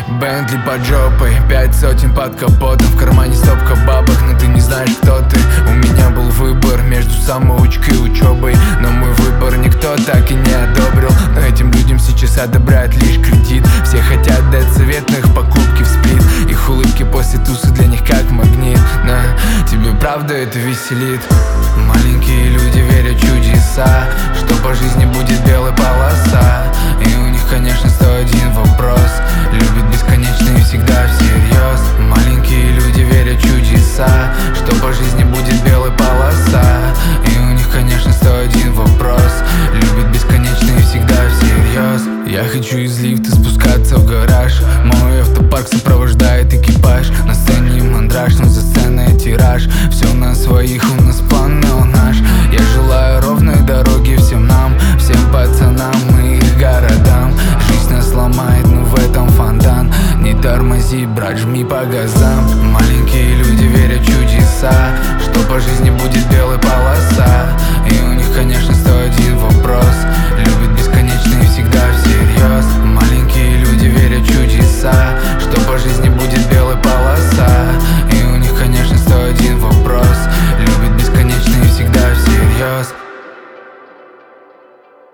Бентли под жопой, 5 сотен под капотом, в кармане стопка бабок, но ты не знаешь, кто ты. У меня был выбор между самоучкой и учебой, но мой выбор никто так и не одобрил. Но этим людям сейчас одобряют лишь кредит. Все хотят дать совет, но их покупки в сплит. Их улыбки после тусы для них как магнит. Но тебе правда это веселит? Маленькие люди верят в чудеса, что по жизни будет белая полоса. И у них, конечно, 101 вопрос: любят бесконечно и всегда всерьез. Маленькие люди верят в чудеса, что по жизни будет белая полоса. И у них, конечно, 101 вопрос: любят бесконечно и всегда всерьез. Я хочу из лифта спускаться в гараж. Мой автопарк сопровождает экипаж. На сцене мандраж, но за сценой тираж. Все на своих, у нас план, но наш. Я желаю ровной дороги всем нам, всем пацанам и их городам. Жизнь нас ломает, но в этом фонтан. Не тормози, брат, жми по газам. Маленькие люди верят в чудеса, что по жизни будет белая полоса. И у них, конечно, 101 вопрос: любят